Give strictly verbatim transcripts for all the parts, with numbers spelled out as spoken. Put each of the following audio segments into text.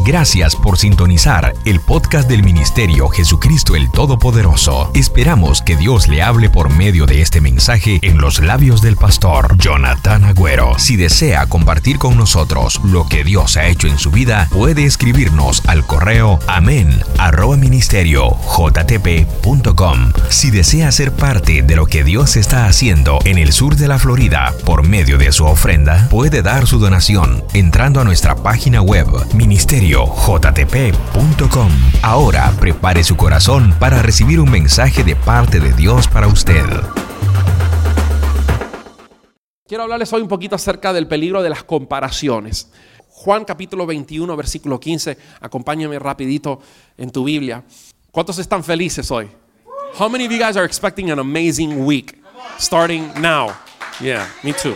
Gracias por sintonizar el podcast del Ministerio Jesucristo el Todopoderoso. Esperamos que Dios le hable por medio de este mensaje en los labios del pastor Jonathan Agüero. Si desea compartir con nosotros lo que Dios ha hecho en su vida, puede escribirnos al correo amén arroba ministerio jtp punto com. Si desea ser parte de lo que Dios está haciendo en el sur de la Florida por medio de su ofrenda, puede dar su donación entrando a nuestra página web ministerio j t p punto com. Ahora prepare su corazón para recibir un mensaje de parte de Dios para usted. Quiero hablarles hoy un poquito acerca del peligro de las comparaciones. Juan capítulo veintiuno, versículo quince. Acompáñame rapidito en tu Biblia. ¿Cuántos están felices hoy? How many of you guys are expecting an amazing week starting now? Yeah, me too.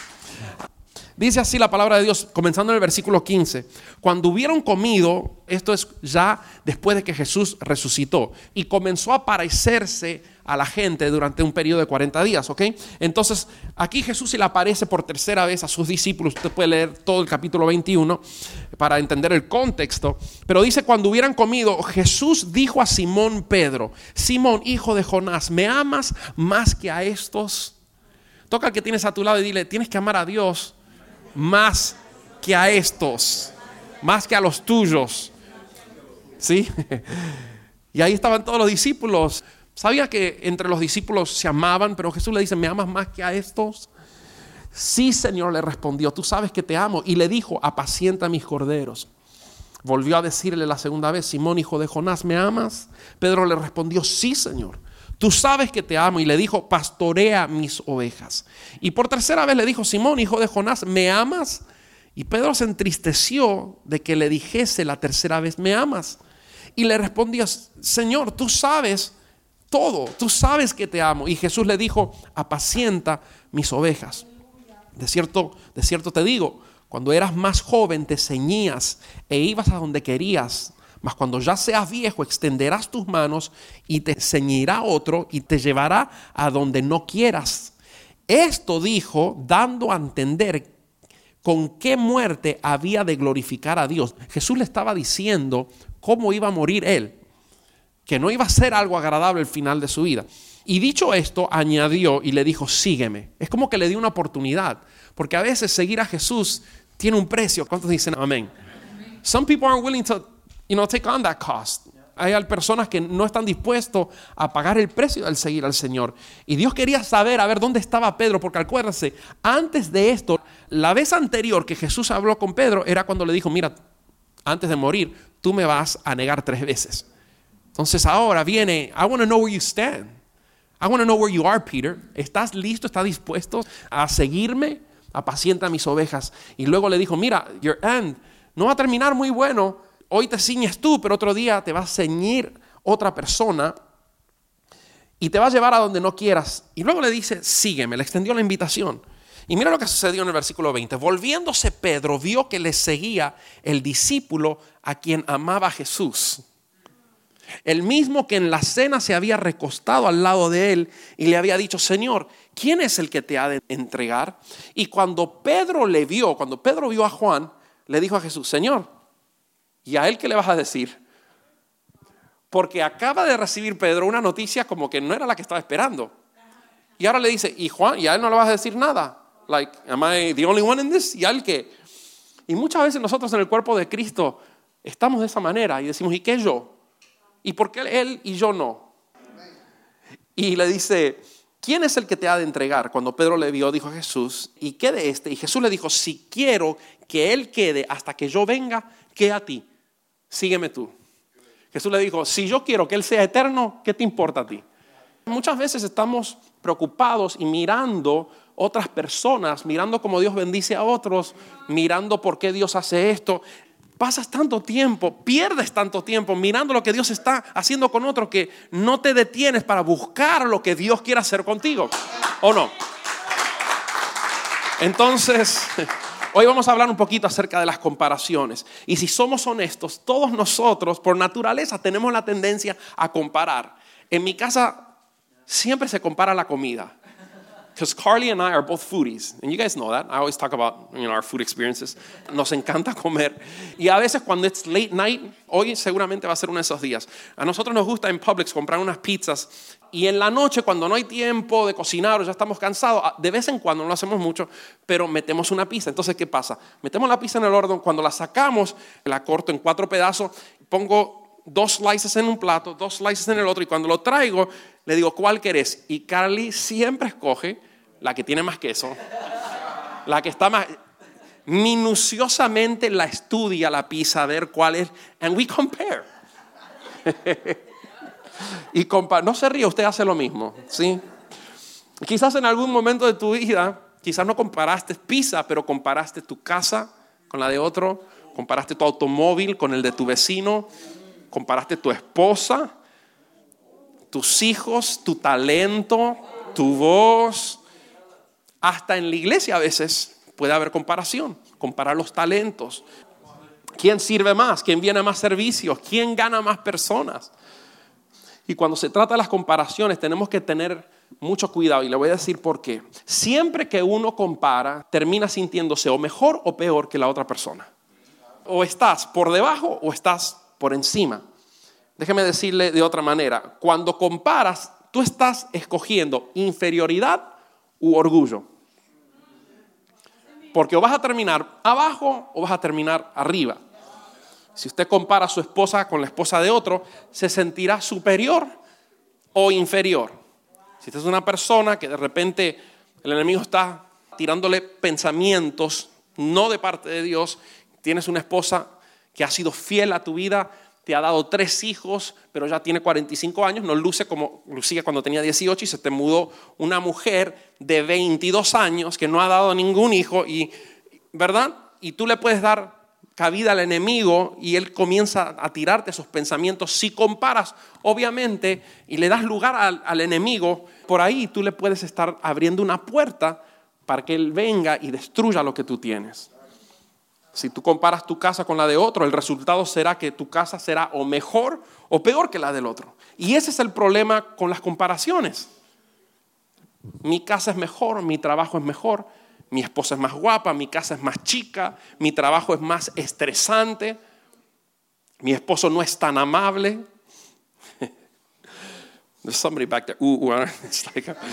Dice así la palabra de Dios, comenzando en el versículo quince. Cuando hubieron comido, esto es ya después de que Jesús resucitó, y comenzó a aparecerse a la gente durante un periodo de cuarenta días, ¿ok? Entonces, aquí Jesús se le aparece por tercera vez a sus discípulos. Usted puede leer todo el capítulo veintiuno para entender el contexto. Pero dice, cuando hubieran comido, Jesús dijo a Simón Pedro: Simón, hijo de Jonás, ¿me amas más que a estos? Toca al que tienes a tu lado y dile: tienes que amar a Dios más que a estos, más que a los tuyos. ¿Sí? Y ahí estaban todos los discípulos. ¿Sabía que entre los discípulos se amaban? Pero Jesús le dice: ¿me amas más que a estos? Sí, Señor, le respondió, tú sabes que te amo. Y le dijo: apacienta mis corderos. Volvió a decirle la segunda vez: Simón, hijo de Jonás, ¿me amas? Pedro le respondió: sí, Señor, tú sabes que te amo. Y le dijo: pastorea mis ovejas. Y por tercera vez le dijo: Simón, hijo de Jonás, ¿me amas? Y Pedro se entristeció de que le dijese la tercera vez: ¿me amas? Y le respondió: Señor, tú sabes todo, tú sabes que te amo. Y Jesús le dijo: apacienta mis ovejas. De cierto, de cierto te digo, cuando eras más joven te ceñías e ibas a donde querías. Mas cuando ya seas viejo, extenderás tus manos y te ceñirá otro y te llevará a donde no quieras. Esto dijo, dando a entender con qué muerte había de glorificar a Dios. Jesús le estaba diciendo cómo iba a morir él, que no iba a ser algo agradable al final de su vida. Y dicho esto, añadió y le dijo: sígueme. Es como que le dio una oportunidad, porque a veces seguir a Jesús tiene un precio. ¿Cuántos dicen amén? Some people aren't willing to You know, take on that cost. Hay personas que no están dispuestos a pagar el precio del seguir al Señor. Y Dios quería saber, a ver, dónde estaba Pedro, porque acuérdense, antes de esto, la vez anterior que Jesús habló con Pedro era cuando le dijo: mira, antes de morir, tú me vas a negar tres veces. Entonces ahora viene: I want to know where you stand. I want to know where you are, Peter. ¿Estás listo? ¿Estás dispuesto a seguirme? Apacienta mis ovejas. Y luego le dijo: mira, your end no va a terminar muy bueno. Hoy te ciñes tú, pero otro día te va a ceñir otra persona y te va a llevar a donde no quieras. Y luego le dice: sígueme. Le extendió la invitación. Y mira lo que sucedió en el versículo veinte. Volviéndose Pedro, vio que le seguía el discípulo a quien amaba Jesús, el mismo que en la cena se había recostado al lado de él y le había dicho: Señor, ¿quién es el que te ha de entregar? Y cuando Pedro le vio, cuando Pedro vio a Juan, le dijo a Jesús: Señor, ¿y a él qué le vas a decir? Porque acaba de recibir Pedro una noticia como que no era la que estaba esperando. Y ahora le dice: ¿y Juan? ¿Y a él no le vas a decir nada? Like, am I the only one in this? ¿Y a él qué? Y muchas veces nosotros en el cuerpo de Cristo estamos de esa manera y decimos: ¿y qué yo? ¿Y por qué él y yo no? Y le dice: ¿quién es el que te ha de entregar? Cuando Pedro le vio, dijo a Jesús: ¿y qué de este? Y Jesús le dijo: si quiero que él quede hasta que yo venga, ¿qué a ti? Sígueme tú. Jesús le dijo: si yo quiero que él sea eterno, ¿qué te importa a ti? Muchas veces estamos preocupados y mirando otras personas, mirando cómo Dios bendice a otros, mirando por qué Dios hace esto. Pasas tanto tiempo, pierdes tanto tiempo mirando lo que Dios está haciendo con otro, que no te detienes para buscar lo que Dios quiere hacer contigo. ¿O no? Entonces, hoy vamos a hablar un poquito acerca de las comparaciones. Y si somos honestos, todos nosotros por naturaleza tenemos la tendencia a comparar. En mi casa siempre se compara la comida. Because Carly and I are both foodies, and you guys know that. I always talk about, you know, our food experiences. Nos encanta comer. Y a veces cuando it's late night, hoy seguramente va a ser uno de esos días. A nosotros nos gusta en Publix comprar unas pizzas. Y en la noche, cuando no hay tiempo de cocinar o ya estamos cansados, de vez en cuando, no lo hacemos mucho, pero metemos una pizza. Entonces, ¿qué pasa? Metemos la pizza en el horno. Cuando la sacamos, la corto en cuatro pedazos, pongo dos slices en un plato, dos slices en el otro, y cuando lo traigo, le digo, ¿cuál querés? Y Carly siempre escoge la que tiene más queso, la que está más... Minuciosamente la estudia la pizza, a ver cuál es, and we compare. Y compa- no se ríe, usted hace lo mismo, ¿sí? Quizás en algún momento de tu vida, quizás no comparaste pizza, pero comparaste tu casa con la de otro, comparaste tu automóvil con el de tu vecino, comparaste tu esposa, tus hijos, tu talento, tu voz. Hasta en la iglesia a veces puede haber comparación, comparar los talentos. ¿Quién sirve más? ¿Quién viene a más servicios? ¿Quién gana más personas? Y cuando se trata de las comparaciones tenemos que tener mucho cuidado, y le voy a decir por qué. Siempre que uno compara, termina sintiéndose o mejor o peor que la otra persona. O estás por debajo o estás por encima. Déjeme decirle de otra manera. Cuando comparas, tú estás escogiendo inferioridad u orgullo. Porque o vas a terminar abajo o vas a terminar arriba. Si usted compara a su esposa con la esposa de otro, se sentirá superior o inferior. Si usted es una persona que de repente el enemigo está tirándole pensamientos no de parte de Dios, tienes una esposa que ha sido fiel a tu vida, te ha dado tres hijos, pero ya tiene cuarenta y cinco años, no luce como lucía cuando tenía dieciocho, y se te mudó una mujer de veintidós años que no ha dado ningún hijo, y, ¿verdad? Y tú le puedes dar cabida al enemigo y él comienza a tirarte esos pensamientos. Si comparas, obviamente, y le das lugar al, al enemigo, por ahí tú le puedes estar abriendo una puerta para que él venga y destruya lo que tú tienes. Si tú comparas tu casa con la de otro, el resultado será que tu casa será o mejor o peor que la del otro. Y ese es el problema con las comparaciones. Mi casa es mejor, mi trabajo es mejor, mi esposa es más guapa, mi casa es más chica, mi trabajo es más estresante, mi esposo no es tan amable. There's somebody back there. Ooh, ooh, it's like a...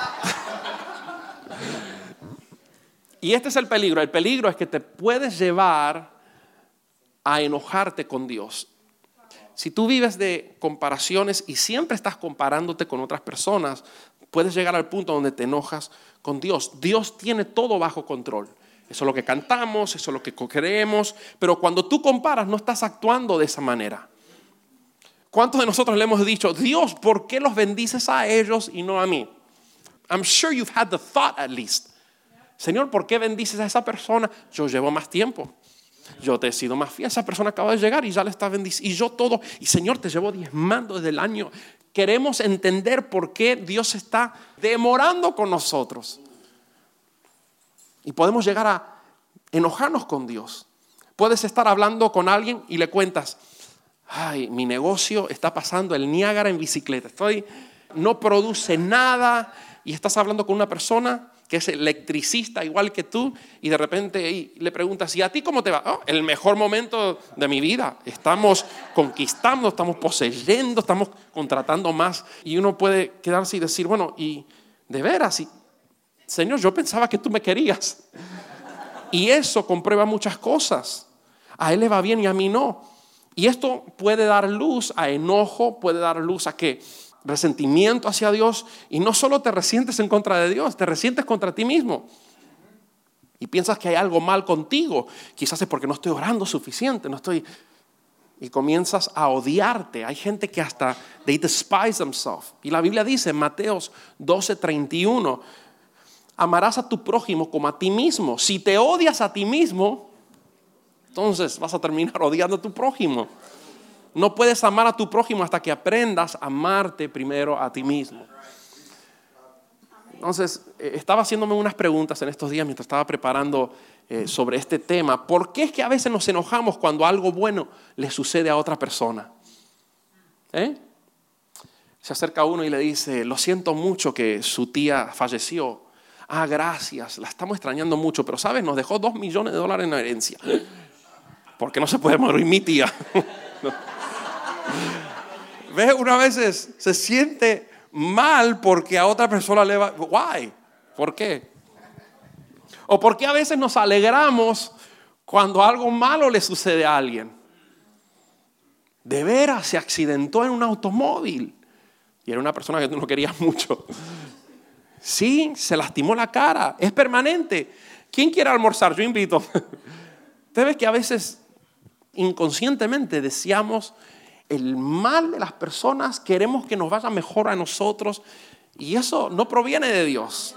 Y este es el peligro. El peligro es que te puedes llevar a enojarte con Dios. Si tú vives de comparaciones y siempre estás comparándote con otras personas, puedes llegar al punto donde te enojas con Dios. Dios tiene todo bajo control. Eso es lo que cantamos, eso es lo que creemos. Pero cuando tú comparas, no estás actuando de esa manera. ¿Cuántos de nosotros le hemos dicho, Dios, ¿por qué los bendices a ellos y no a mí? I'm sure you've had the thought at least. Señor, ¿por qué bendices a esa persona? Yo llevo más tiempo. Yo te he sido más fiel. Esa persona acaba de llegar y ya le está bendiciendo. Y yo todo. Y Señor, te llevo diezmando desde el año. Queremos entender por qué Dios está demorando con nosotros. Y podemos llegar a enojarnos con Dios. Puedes estar hablando con alguien y le cuentas, ay, mi negocio está pasando el Niágara en bicicleta. Estoy, no produce nada. Y estás hablando con una persona que es electricista igual que tú, y de repente y le preguntas, ¿y a ti cómo te va? Oh, el mejor momento de mi vida. Estamos conquistando, estamos poseyendo, estamos contratando más. Y uno puede quedarse y decir, bueno, y de veras, y, Señor, yo pensaba que tú me querías. Y eso comprueba muchas cosas. A él le va bien y a mí no. Y esto puede dar luz a enojo, puede dar luz a que resentimiento hacia Dios, y no solo te resientes en contra de Dios, te resientes contra ti mismo y piensas que hay algo mal contigo. Quizás es porque no estoy orando suficiente, no estoy, y comienzas a odiarte. Hay gente que hasta they despise themselves, y la Biblia dice en Mateo doce treinta y uno, amarás a tu prójimo como a ti mismo. Si te odias a ti mismo, entonces vas a terminar odiando a tu prójimo. No puedes amar a tu prójimo hasta que aprendas a amarte primero a ti mismo. Entonces, eh, estaba haciéndome unas preguntas en estos días mientras estaba preparando eh, sobre este tema. ¿Por qué es que a veces nos enojamos cuando algo bueno le sucede a otra persona? ¿Eh? Se acerca uno y le dice, lo siento mucho que su tía falleció. Ah, gracias, la estamos extrañando mucho, pero sabes, nos dejó dos millones de dólares en herencia. ¿Por qué no se puede morir mi tía? ¿Ves? Una vez se siente mal porque a otra persona le va... Why? ¿Por qué? O porque a veces nos alegramos cuando algo malo le sucede a alguien. De veras, se accidentó en un automóvil y era una persona que tú no querías mucho. Sí, se lastimó la cara, es permanente. ¿Quién quiere almorzar? Yo invito. Ustedes ven que a veces inconscientemente deseamos el mal de las personas, queremos que nos vaya mejor a nosotros y eso no proviene de Dios.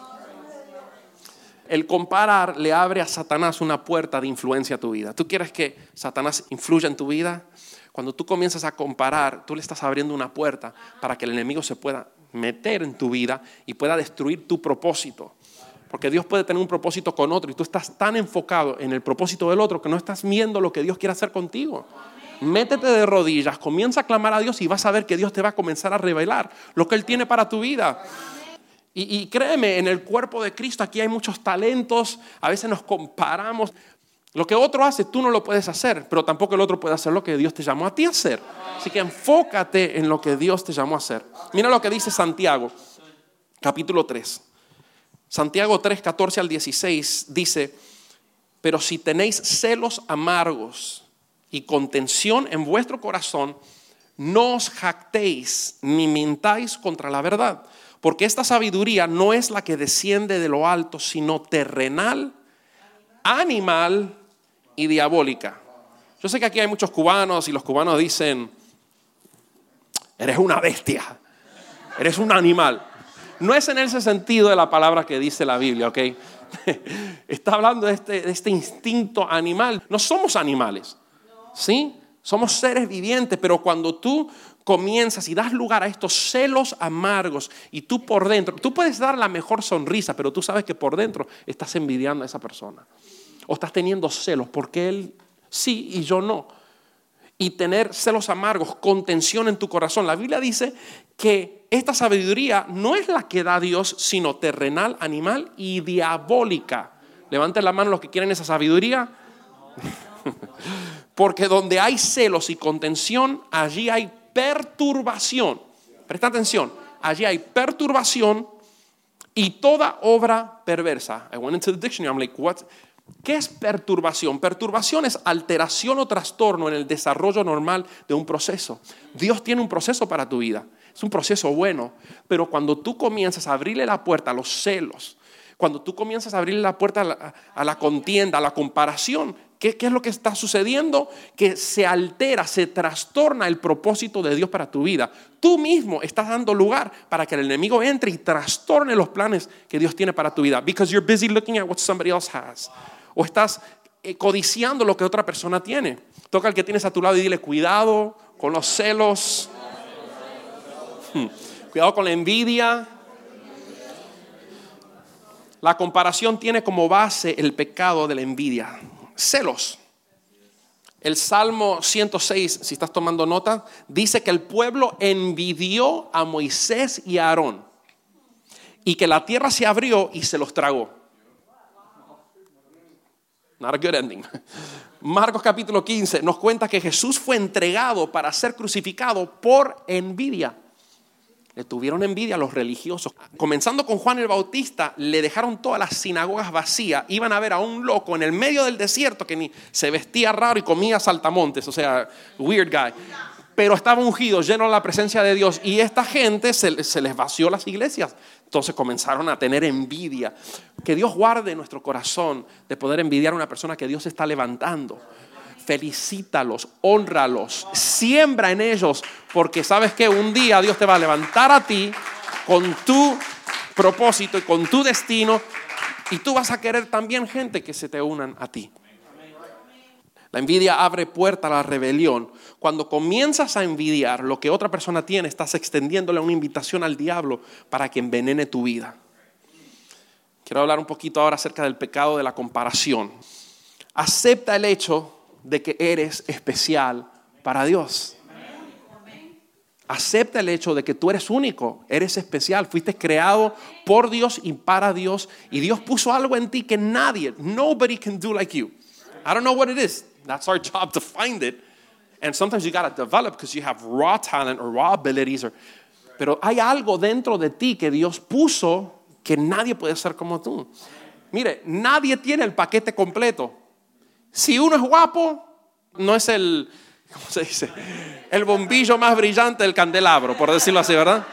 El comparar le abre a Satanás una puerta de influencia a tu vida. ¿Tú quieres que Satanás influya en tu vida? Cuando tú comienzas a comparar, tú le estás abriendo una puerta para que el enemigo se pueda meter en tu vida y pueda destruir tu propósito. Porque Dios puede tener un propósito con otro y tú estás tan enfocado en el propósito del otro que no estás viendo lo que Dios quiere hacer contigo. Métete de rodillas, comienza a clamar a Dios y vas a ver que Dios te va a comenzar a revelar lo que Él tiene para tu vida. Y, y créeme, en el cuerpo de Cristo aquí hay muchos talentos, a veces nos comparamos. Lo que otro hace, tú no lo puedes hacer, pero tampoco el otro puede hacer lo que Dios te llamó a ti a hacer. Así que enfócate en lo que Dios te llamó a hacer. Mira lo que dice Santiago, capítulo tres. Santiago tres, catorce al dieciséis dice: pero si tenéis celos amargos y contención en vuestro corazón, no os jactéis ni mintáis contra la verdad. Porque esta sabiduría no es la que desciende de lo alto, sino terrenal, animal y diabólica. Yo sé que aquí hay muchos cubanos y los cubanos dicen: eres una bestia, eres un animal. No es en ese sentido de la palabra que dice la Biblia, ¿ok? Está hablando de este, de este instinto animal. No somos animales, ¿sí? Somos seres vivientes, pero cuando tú comienzas y das lugar a estos celos amargos y tú por dentro, tú puedes dar la mejor sonrisa, pero tú sabes que por dentro estás envidiando a esa persona. O estás teniendo celos porque él sí y yo no. Y tener celos amargos, contención en tu corazón. La Biblia dice que esta sabiduría no es la que da Dios, sino terrenal, animal y diabólica. Levanten la mano los que quieren esa sabiduría. Porque donde hay celos y contención, allí hay perturbación. Presta atención, allí hay perturbación y toda obra perversa. I went into the dictionary, I'm like, what? ¿Qué es perturbación? Perturbación es alteración o trastorno en el desarrollo normal de un proceso. Dios tiene un proceso para tu vida, es un proceso bueno, pero cuando tú comienzas a abrirle la puerta a los celos, cuando tú comienzas a abrirle la puerta a la, a la contienda, a la comparación, ¿qué, ¿qué es lo que está sucediendo? Que se altera, se trastorna el propósito de Dios para tu vida. Tú mismo estás dando lugar para que el enemigo entre y trastorne los planes que Dios tiene para tu vida. Because you're busy looking at what somebody else has. O estás codiciando lo que otra persona tiene. Toca al que tienes a tu lado y dile: cuidado con los celos. Hmm. Cuidado con la envidia. La comparación tiene como base el pecado de la envidia. Celos. El Salmo ciento seis, si estás tomando nota, dice que el pueblo envidió a Moisés y a Aarón y que la tierra se abrió y se los tragó. Not a good ending. Marcos capítulo quince nos cuenta que Jesús fue entregado para ser crucificado por envidia. Le tuvieron envidia a los religiosos. Comenzando con Juan el Bautista, le dejaron todas las sinagogas vacías. Iban a ver a un loco en el medio del desierto que ni se vestía raro y comía saltamontes. O sea, weird guy. Pero estaba ungido, lleno de la presencia de Dios. Y esta gente se, se les vació las iglesias. Entonces comenzaron a tener envidia. Que Dios guarde nuestro corazón de poder envidiar a una persona que Dios está levantando. Felicítalos, hónralos, siembra en ellos, porque sabes que un día Dios te va a levantar a ti con tu propósito y con tu destino, y tú vas a querer también gente que se te unan a ti. La envidia abre puerta a la rebelión. Cuando comienzas a envidiar lo que otra persona tiene, estás extendiéndole una invitación al diablo para que envenene tu vida. Quiero hablar un poquito ahora acerca del pecado de la comparación. Acepta el hecho de que eres especial para Dios. Acepta el hecho de que tú eres único, eres especial, fuiste creado por Dios y para Dios. Y Dios puso algo en ti que nadie, nobody can do like you. I don't know what it is. That's our job to find it. And sometimes you got to develop because you have raw talent or raw abilities. Or, pero hay algo dentro de ti que Dios puso que nadie puede ser como tú. Mire, nadie tiene el paquete completo. Si uno es guapo, no es el... ¿Cómo se dice? El bombillo más brillante del candelabro, por decirlo así, ¿verdad?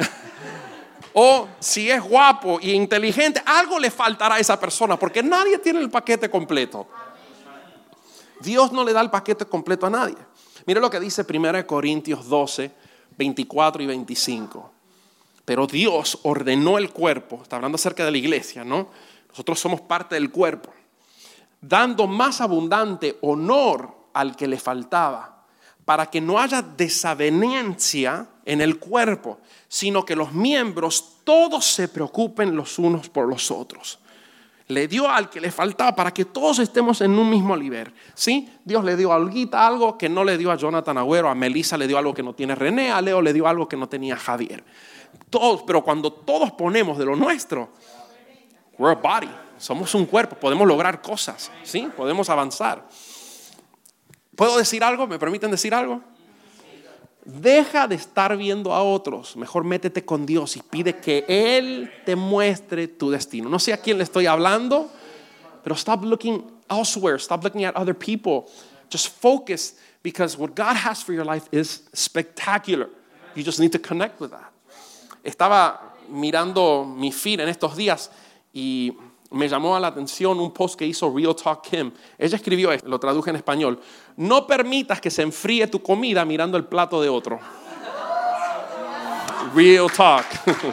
O si es guapo e inteligente, algo le faltará a esa persona, porque nadie tiene el paquete completo. Dios no le da el paquete completo a nadie. Mire lo que dice primera Corintios doce, veinticuatro y veinticinco. Pero Dios ordenó el cuerpo, está hablando acerca de la iglesia, ¿no? Nosotros somos parte del cuerpo, dando más abundante honor al que le faltaba, para que no haya desavenencia en el cuerpo, sino que los miembros todos se preocupen los unos por los otros. Le dio al que le faltaba para que todos estemos en un mismo nivel. ¿Sí? Dios le dio a Olguita algo que no le dio a Jonathan Agüero, a Melissa le dio algo que no tiene René, a Leo le dio algo que no tenía Javier. Todos, pero cuando todos ponemos de lo nuestro, we're a body, somos un cuerpo, podemos lograr cosas, ¿sí? Podemos avanzar. ¿Puedo decir algo? ¿Me permiten decir algo? Deja de estar viendo a otros. Mejor métete con Dios y pide que Él te muestre tu destino. No sé a quién le estoy hablando, pero stop looking elsewhere. Stop looking at other people. Just focus, because what God has for your life is spectacular. You just need to connect with that. Estaba mirando mi feed en estos días y me llamó a la atención un post que hizo Real Talk Kim. Ella escribió esto, lo traduje en español. No permitas que se enfríe tu comida mirando el plato de otro. Real Talk.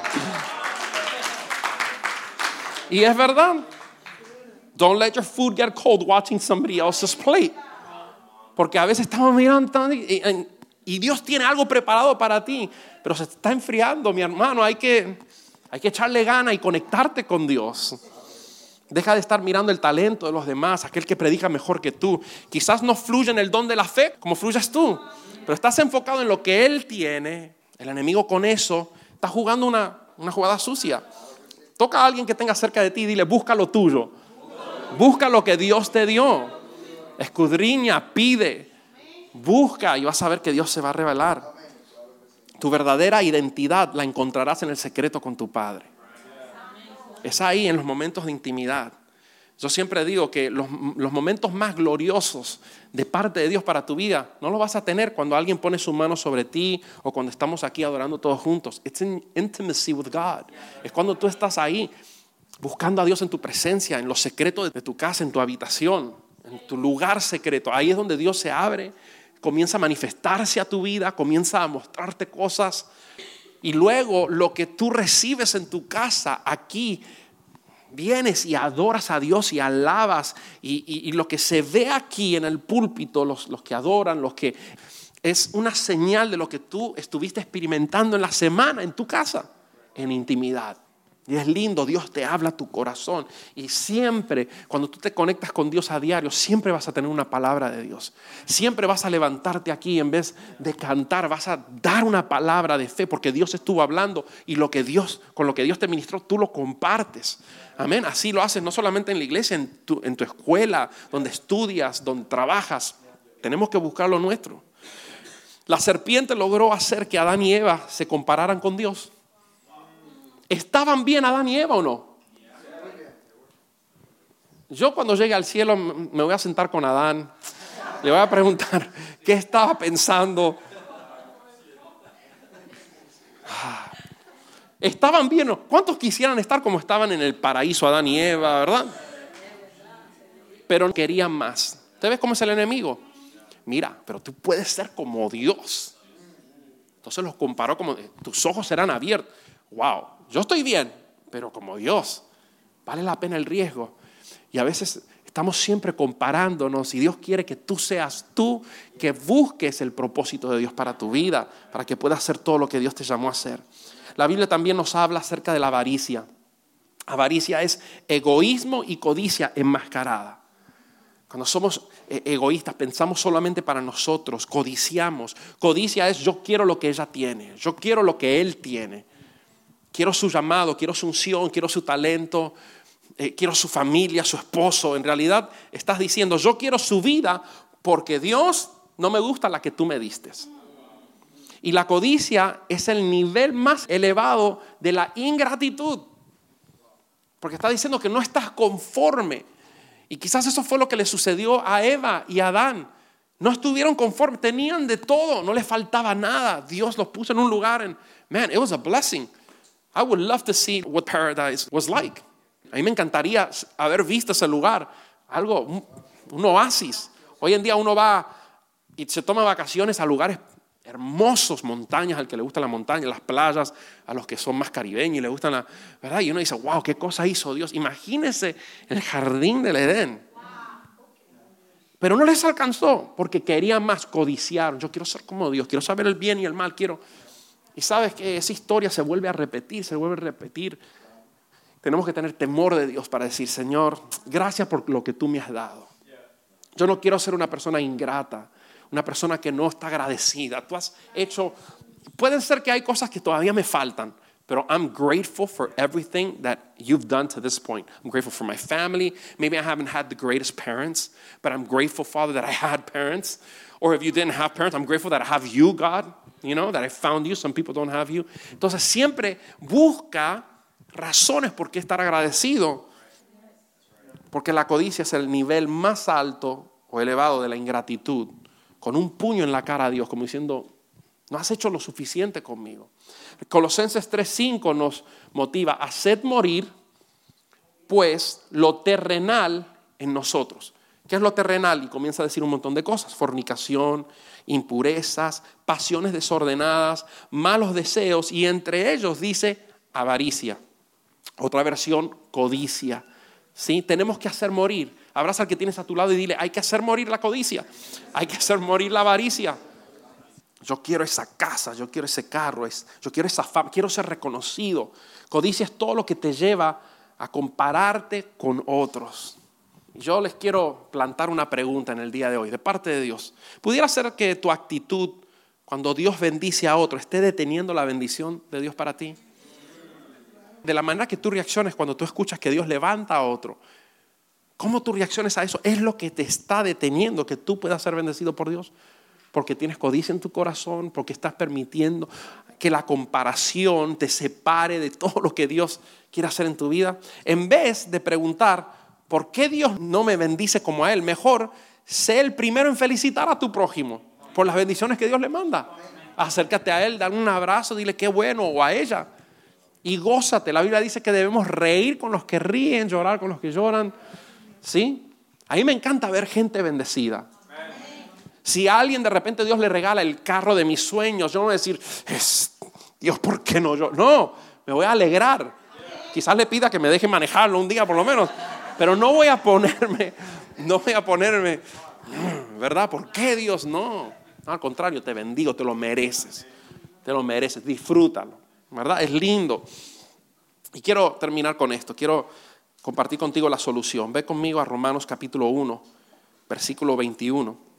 Y es verdad. Don't let your food get cold watching somebody else's plate. Porque a veces estamos mirando y, y Dios tiene algo preparado para ti, pero se está enfriando, mi hermano. Hay que, hay que echarle gana y conectarte con Dios. Deja de estar mirando el talento de los demás, aquel que predica mejor que tú. Quizás no fluye en el don de la fe como fluyes tú, pero estás enfocado en lo que Él tiene. El enemigo con eso está jugando una, una jugada sucia. Toca a alguien que tenga cerca de ti y dile: busca lo tuyo. Busca lo que Dios te dio. Escudriña, pide, busca y vas a ver que Dios se va a revelar. Tu verdadera identidad la encontrarás en el secreto con tu Padre. Es ahí, en los momentos de intimidad. Yo siempre digo que los, los momentos más gloriosos de parte de Dios para tu vida no los vas a tener cuando alguien pone su mano sobre ti o cuando estamos aquí adorando todos juntos. It's in intimacy with God. Es cuando tú estás ahí buscando a Dios en tu presencia, en los secretos de tu casa, en tu habitación, en tu lugar secreto. Ahí es donde Dios se abre, comienza a manifestarse a tu vida, comienza a mostrarte cosas. Y luego lo que tú recibes en tu casa, aquí, vienes y adoras a Dios y alabas. Y, y, y lo que se ve aquí en el púlpito, los, los que adoran, los que es una señal de lo que tú estuviste experimentando en la semana en tu casa, en intimidad. Y es lindo, Dios te habla a tu corazón. Y siempre, cuando tú te conectas con Dios a diario, siempre vas a tener una palabra de Dios. Siempre vas a levantarte aquí, en vez de cantar, vas a dar una palabra de fe, porque Dios estuvo hablando y lo que Dios, con lo que Dios te ministró, tú lo compartes. Amén. Así lo haces no solamente en la iglesia, en tu, en tu escuela, donde estudias, donde trabajas. Tenemos que buscar lo nuestro. La serpiente logró hacer que Adán y Eva se compararan con Dios. ¿Estaban bien Adán y Eva o no? Yo cuando llegue al cielo me voy a sentar con Adán. Le voy a preguntar qué estaba pensando. ¿Estaban bien o no? ¿Cuántos quisieran estar como estaban en el paraíso Adán y Eva, verdad? Pero querían más. ¿Te ves cómo es el enemigo? Mira, pero tú puedes ser como Dios. Entonces los comparó como: tus ojos serán abiertos. Wow, yo estoy bien, pero como Dios, vale la pena el riesgo. Y a veces estamos siempre comparándonos y Dios quiere que tú seas tú, que busques el propósito de Dios para tu vida, para que puedas hacer todo lo que Dios te llamó a hacer. La Biblia también nos habla acerca de la avaricia. Avaricia es egoísmo y codicia enmascarada. Cuando somos eh, egoístas, pensamos solamente para nosotros, codiciamos. Codicia es yo quiero lo que ella tiene, yo quiero lo que él tiene. Quiero su llamado, quiero su unción, quiero su talento, eh, quiero su familia, su esposo. En realidad estás diciendo yo quiero su vida porque Dios no me gusta la que tú me diste. Y la codicia es el nivel más elevado de la ingratitud. Porque está diciendo que no estás conforme. Y quizás eso fue lo que le sucedió a Eva y a Adán. No estuvieron conformes, tenían de todo, no les faltaba nada. Dios los puso en un lugar and man, it was a blessing. I would love to see what paradise was like. A mí me encantaría haber visto ese lugar, algo, un, un oasis. Hoy en día uno va y se toma vacaciones a lugares hermosos, montañas, al que le gusta la montaña, las playas, a los que son más caribeños y le gustan la, ¿verdad? Y uno dice, wow, qué cosa hizo Dios. Imagínense el jardín del Edén. Pero no les alcanzó porque querían más, codiciar. Yo quiero ser como Dios, quiero saber el bien y el mal, quiero. Y sabes que esa historia se vuelve a repetir, se vuelve a repetir. Tenemos que tener temor de Dios para decir, Señor, gracias por lo que tú me has dado. Yo no quiero ser una persona ingrata, una persona que no está agradecida. Tú has hecho, pueden ser que hay cosas que todavía me faltan, pero I'm grateful for everything that you've done to this point. I'm grateful for my family. Maybe I haven't had the greatest parents, but I'm grateful, Father, that I had parents. Or if you didn't have parents, I'm grateful that I have you, God. You know, that I found you. Some people don't have you. Entonces siempre busca razones por qué estar agradecido. Porque la codicia es el nivel más alto o elevado de la ingratitud. Con un puño en la cara a Dios, como diciendo, no has hecho lo suficiente conmigo. Colosenses tres cinco nos motiva, haced morir pues lo terrenal en nosotros. ¿Qué es lo terrenal? Y comienza a decir un montón de cosas: fornicación, impurezas, pasiones desordenadas, malos deseos, y entre ellos dice avaricia. Otra versión, codicia. ¿Sí? Tenemos que hacer morir. Abraza al que tienes a tu lado y dile, hay que hacer morir la codicia, hay que hacer morir la avaricia. Yo quiero esa casa, yo quiero ese carro, yo quiero esa fama, quiero ser reconocido. Codicia es todo lo que te lleva a compararte con otros. Yo les quiero plantar una pregunta en el día de hoy, de parte de Dios. ¿Pudiera ser que tu actitud cuando Dios bendice a otro esté deteniendo la bendición de Dios para ti? De la manera que tú reacciones cuando tú escuchas que Dios levanta a otro, ¿cómo tú reacciones a eso? Es lo que te está deteniendo que tú puedas ser bendecido por Dios. Porque tienes codicia en tu corazón, porque estás permitiendo que la comparación te separe de todo lo que Dios quiere hacer en tu vida. En vez de preguntar, ¿por qué Dios no me bendice como a Él? Mejor, sé el primero en felicitar a tu prójimo por las bendiciones que Dios le manda. Acércate a Él, dale un abrazo, dile qué bueno, o a ella. Y gózate. La Biblia dice que debemos reír con los que ríen, llorar con los que lloran. ¿Sí? A mí me encanta ver gente bendecida. Si a alguien de repente Dios le regala el carro de mis sueños, yo no voy a decir, Dios, ¿por qué no yo? No, me voy a alegrar. Quizás le pida que me deje manejarlo un día por lo menos, pero no voy a ponerme, no voy a ponerme, ¿verdad? ¿Por qué Dios no? No, al contrario, te bendigo, te lo mereces, te lo mereces, disfrútalo, ¿verdad? Es lindo. Y quiero terminar con esto, quiero compartir contigo la solución. Ve conmigo a Romanos capítulo uno, versículo veintiuno.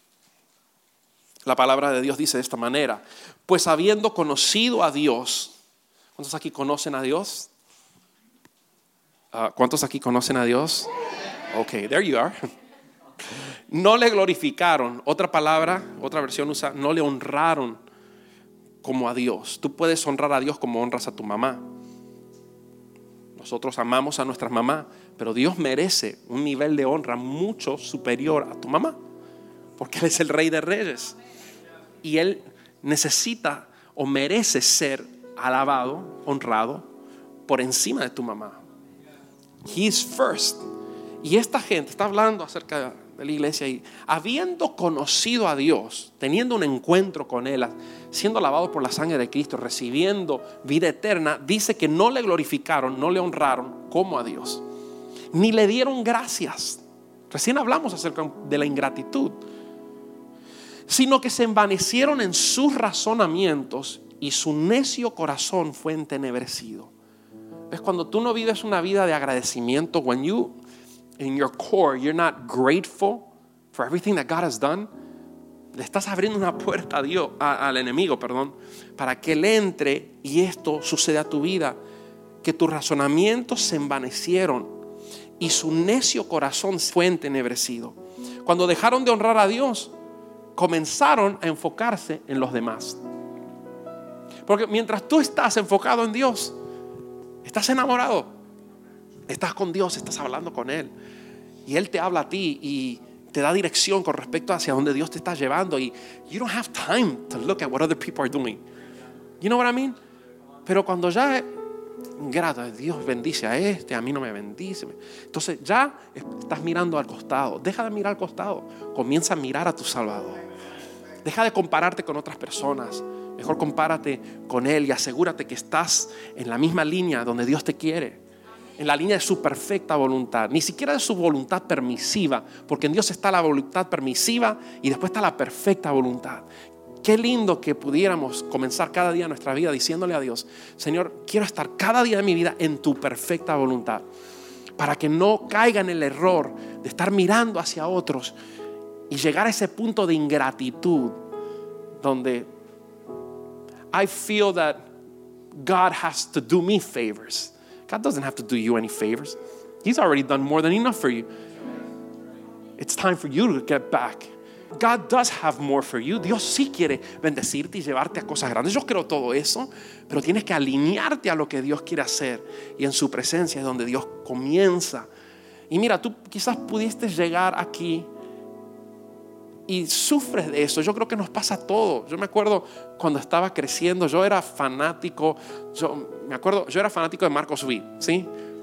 La palabra de Dios dice de esta manera: pues habiendo conocido a Dios. ¿Cuántos aquí conocen a Dios? Uh, ¿Cuántos aquí conocen a Dios? Ok, there you are. No le glorificaron. Otra palabra, otra versión usa, no le honraron como a Dios. Tú puedes honrar a Dios como honras a tu mamá. Nosotros amamos a nuestras mamás, pero Dios merece un nivel de honra mucho superior a tu mamá, porque Él es el Rey de Reyes. Y Él necesita o merece ser alabado, honrado por encima de tu mamá. He is first. Y esta gente está hablando acerca de la iglesia y habiendo conocido a Dios, teniendo un encuentro con Él, siendo alabado por la sangre de Cristo, recibiendo vida eterna, dice que no le glorificaron, no le honraron como a Dios, ni le dieron gracias. Recién hablamos acerca de la ingratitud. Sino que se envanecieron en sus razonamientos y su necio corazón fue entenebrecido. ¿Ves? Cuando tú no vives una vida de agradecimiento, when you in your core you're not grateful for everything that God has done, le estás abriendo una puerta a Dios, a, al enemigo, perdón, para que él entre y esto suceda a tu vida, que tus razonamientos se envanecieron y su necio corazón fue entenebrecido. Cuando dejaron de honrar a Dios, comenzaron a enfocarse en los demás. Porque mientras tú estás enfocado en Dios, estás enamorado, estás con Dios, estás hablando con Él y Él te habla a ti y te da dirección con respecto hacia donde Dios te está llevando, y you don't have time to look at what other people are doing. You know what I mean? Pero cuando ya, grato, Dios bendice a este, a mí no me bendice, entonces ya estás mirando al costado. Deja de mirar al costado, comienza a mirar a tu Salvador. Deja de compararte con otras personas, mejor compárate con Él y asegúrate que estás en la misma línea donde Dios te quiere, en la línea de su perfecta voluntad, ni siquiera de su voluntad permisiva, porque en Dios está la voluntad permisiva y después está la perfecta voluntad. Qué lindo que pudiéramos comenzar cada día nuestra vida diciéndole a Dios: Señor, quiero estar cada día de mi vida en tu perfecta voluntad, para que no caiga en el error de estar mirando hacia otros y llegar a ese punto de ingratitud donde I feel that God has to do me favors. God doesn't have to do you any favors. He's already done more than enough for you. It's time for you to get back. God does have more for you. Dios sí quiere bendecirte y llevarte a cosas grandes. Yo creo todo eso, pero tienes que alinearte a lo que Dios quiere hacer, y en su presencia es donde Dios comienza. Y mira, tú quizás pudiste llegar aquí y sufres de eso. Yo creo que nos pasa a todos. Yo me acuerdo cuando estaba creciendo, yo era fanático, yo me acuerdo, yo era fanático de Marcos Witt, ¿sí?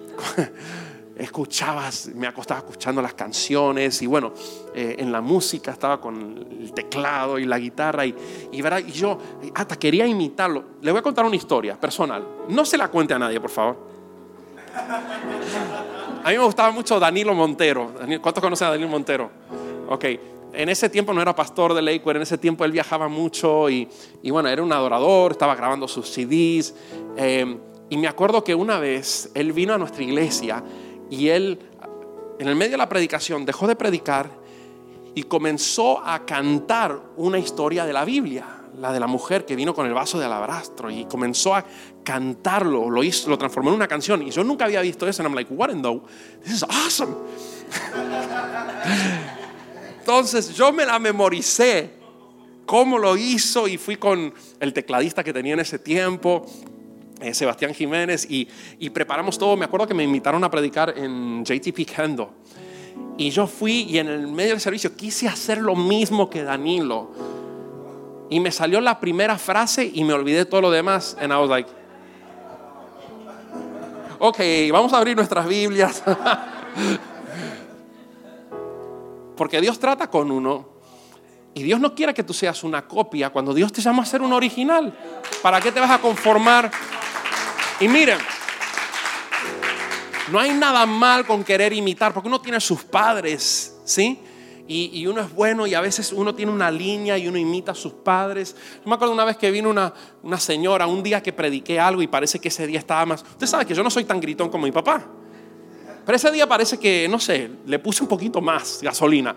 Escuchabas, me acostaba escuchando las canciones y bueno, eh, en la música estaba con el teclado y la guitarra y, y, ¿verdad? Y yo hasta quería imitarlo. Le voy a contar una historia personal. No se la cuente a nadie, por favor. A mí me gustaba mucho Danilo Montero. ¿Cuántos conocen a Danilo Montero? Ok. En ese tiempo no era pastor de Lakewood, en ese tiempo él viajaba mucho y, y bueno, era un adorador, estaba grabando sus C Ds. Eh, y me acuerdo que una vez él vino a nuestra iglesia y él, en el medio de la predicación, dejó de predicar y comenzó a cantar una historia de la Biblia, la de la mujer que vino con el vaso de alabastro, y comenzó a cantarlo, lo hizo, lo transformó en una canción. Y yo nunca había visto eso, and I'm like, what in the, this is awesome. Entonces yo me la memoricé cómo lo hizo y fui con el tecladista que tenía en ese tiempo, eh, Sebastián Jiménez, y, y preparamos todo. Me acuerdo que me invitaron a predicar en J T P Kendall y yo fui, y en el medio del servicio quise hacer lo mismo que Danilo y me salió la primera frase y me olvidé todo lo demás, and I was like, ok, vamos a abrir nuestras Biblias. Porque Dios trata con uno y Dios no quiere que tú seas una copia cuando Dios te llama a ser un original. ¿Para qué te vas a conformar? Y miren, no hay nada mal con querer imitar, porque uno tiene sus padres, ¿sí? Y, y uno es bueno y a veces uno tiene una línea y uno imita a sus padres. Yo me acuerdo una vez que vino una, una señora, un día que prediqué algo y parece que ese día estaba más... Usted sabe que yo no soy tan gritón como mi papá. Pero ese día parece que, no sé, le puse un poquito más gasolina.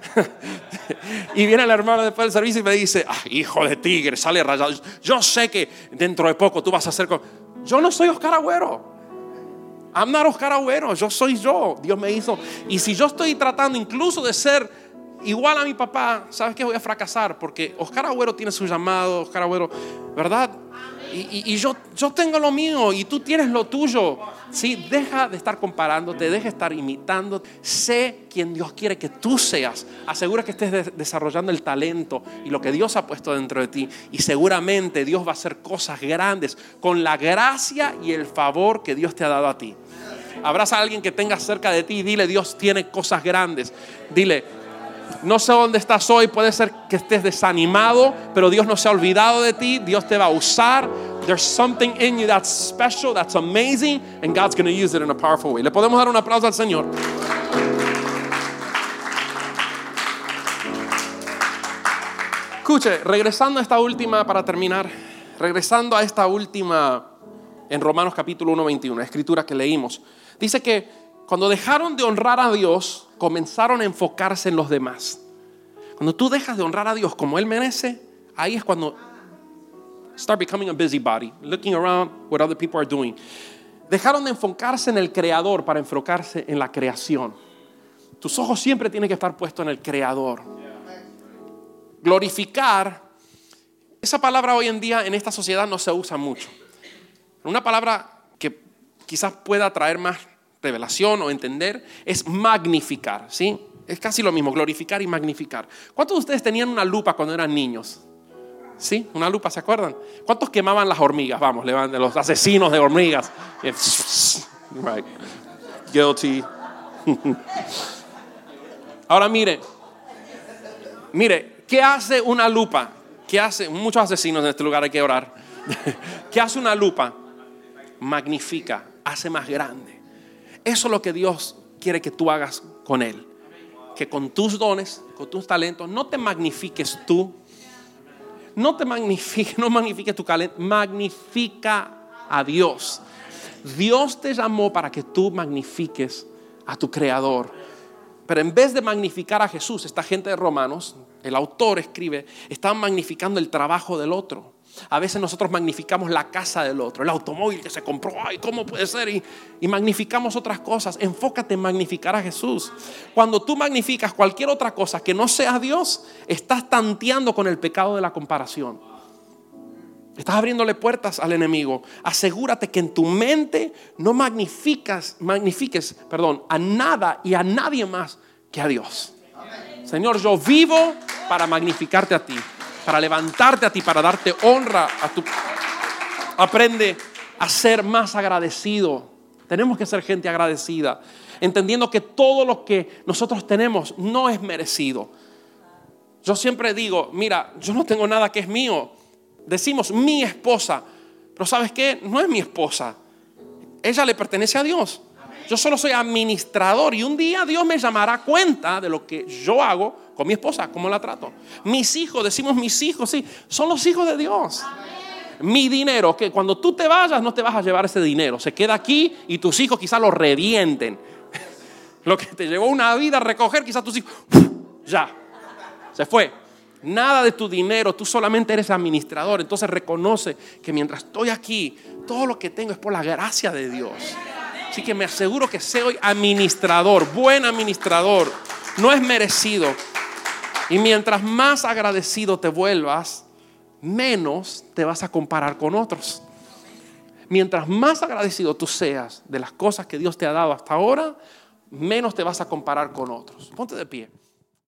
Y viene el hermano después del servicio y me dice: ah, hijo de tigre, sale rayado. Yo sé que dentro de poco tú vas a hacer... Con... Yo no soy Oscar Agüero. I'm not Oscar Agüero. Yo soy yo. Dios me hizo. Y si yo estoy tratando incluso de ser igual a mi papá, ¿sabes qué? Voy a fracasar, porque Oscar Agüero tiene su llamado, Oscar Agüero, ¿verdad? Y, y, y yo, yo tengo lo mío y tú tienes lo tuyo. Sí, deja de estar comparándote, deja de estar imitando. Sé quien Dios quiere que tú seas. Asegura que estés de- desarrollando el talento y lo que Dios ha puesto dentro de ti. Y seguramente Dios va a hacer cosas grandes con la gracia y el favor que Dios te ha dado a ti. Abraza a alguien que tengas cerca de ti y dile: Dios tiene cosas grandes. Dile: no sé dónde estás hoy, puede ser que estés desanimado, pero Dios no se ha olvidado de ti. Dios te va a usar. There's something in you that's special, that's amazing, and God's going to use it in a powerful way. Le podemos dar un aplauso al Señor. Escuche, regresando a esta última, para terminar, regresando a esta última en Romanos capítulo uno, veintiuno, escritura que leímos, dice que Cuando dejaron de honrar a Dios, comenzaron a enfocarse en los demás. Cuando tú dejas de honrar a Dios como Él merece, ahí es cuando start becoming a busybody, looking around what other people are doing. Dejaron de enfocarse en el Creador para enfocarse en la creación. Tus ojos siempre tienen que estar puestos en el Creador. Glorificar, esa palabra hoy en día en esta sociedad no se usa mucho. Una palabra que quizás pueda traer más revelación o entender es magnificar, ¿sí? Es casi lo mismo, glorificar y magnificar. ¿Cuántos de ustedes tenían una lupa cuando eran niños? ¿Sí? Una lupa, ¿se acuerdan? ¿Cuántos quemaban las hormigas? Vamos, levanten, los asesinos de hormigas. Right. Guilty. Ahora mire, mire, ¿qué hace una lupa? ¿Qué hace? Muchos asesinos en este lugar, hay que orar. ¿Qué hace una lupa? Magnifica, hace más grande. Eso es lo que Dios quiere que tú hagas con Él. Que con tus dones, con tus talentos, no te magnifiques tú. No te magnifiques, no magnifiques tu talento, magnifica a Dios. Dios te llamó para que tú magnifiques a tu Creador. Pero en vez de magnificar a Jesús, esta gente de Romanos, el autor escribe, están magnificando el trabajo del otro. A veces nosotros magnificamos la casa del otro, el automóvil que se compró, ay, ¿cómo puede ser? Y, y magnificamos otras cosas. Enfócate en magnificar a Jesús. Cuando tú magnificas cualquier otra cosa que no sea Dios, estás tanteando con el pecado de la comparación. Estás abriéndole puertas al enemigo. Asegúrate que en tu mente no magnificas, magnifiques, perdón, a nada y a nadie más que a Dios. Señor, yo vivo para magnificarte a ti, para levantarte a ti, para darte honra a tu. Aprende a ser más agradecido. Tenemos que ser gente agradecida, entendiendo que todo lo que nosotros tenemos no es merecido. Yo siempre digo, mira, yo no tengo nada que es mío. Decimos mi esposa, pero ¿sabes qué? No es mi esposa. Ella le pertenece a Dios. Yo solo soy administrador y un día Dios me llamará a cuenta de lo que yo hago con mi esposa, cómo la trato. Mis hijos, decimos mis hijos, sí, son los hijos de Dios. Mi dinero, que cuando tú te vayas no te vas a llevar ese dinero, se queda aquí y tus hijos quizás lo revienten. Lo que te llevó una vida a recoger, quizás tus hijos, ya, se fue. Nada de tu dinero, tú solamente eres administrador. Entonces reconoce que mientras estoy aquí, todo lo que tengo es por la gracia de Dios. Así que me aseguro que soy administrador, buen administrador. No es merecido. Y mientras más agradecido te vuelvas, menos te vas a comparar con otros. Mientras más agradecido tú seas de las cosas que Dios te ha dado hasta ahora, menos te vas a comparar con otros. Ponte de pie.